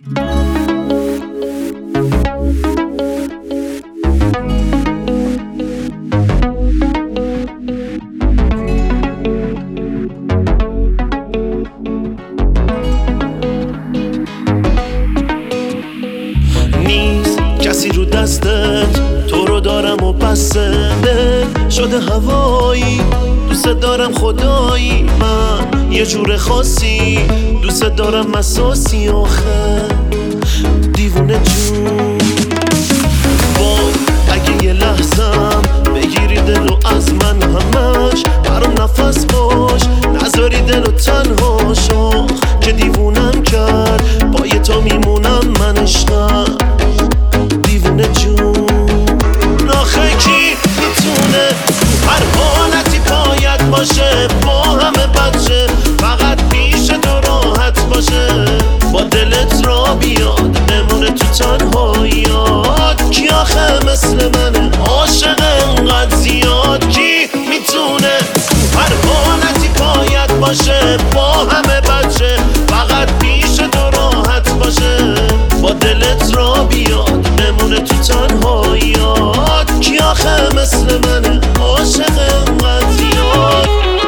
نیست کسی رو دستت، تو رو دارم و بسته شده هوایی. دوست دارم خدایی، من یه جور خاصی دوست دارم مساسی. آخه دیوونه جون وای اگه یه لحظم بگیری دلو از من همش برام نفس باش، نذاری دلو تنها شاخ که دیوونم کرد. با یه تا میمونم من عشقم دیوونه جون. آخه کی میتونه هر حالتی باید باشه، با همه بچه فقط پیش تو راحت باشه. با دلت را بیاد بمونه تو تنهاییات. کی آخه مثل منه عاشق انقدر زیاد؟ کی میتونه هر حالتی باید باشه، با همه بچه فقط پیش تو راحت باشه. با دلت را بیاد بمونه تو تنهاییات. کی آخه مثل منه عاشق انقدر زیاد؟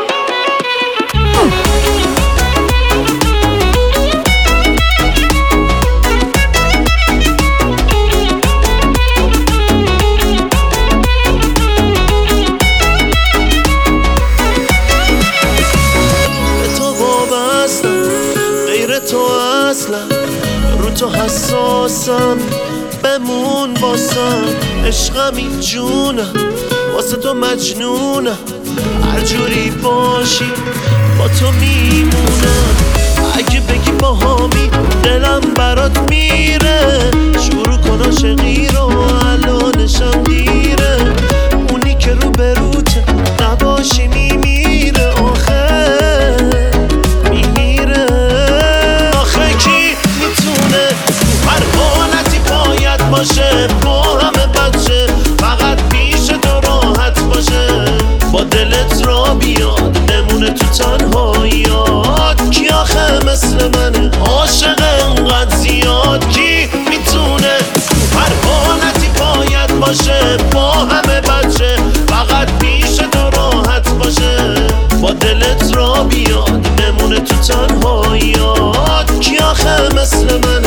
تو اصلا رو تو حساسم، بمون واسم عشقمی جونم، واسه تو مجنونم. هر جوری باشی با تو میمونم. اگه بگی باهامی دلم برات میره. شروع کن عاشقی رو الانشم دیره. اونی که رو بروته نباشی میمیره. آخه باشه با همه بچه فقط پیش تو راحت باشه. با دلت را بیاد بمونه تو تنهاییات. کی آخه مثل منه عاشق انقدر زیاد؟ کی میتونه هر حالتی باید باشه، با همه بچه فقط پیش تو راحت باشه. با دلت را بیاد بمونه تو تنهاییات. کی آخه مثل منه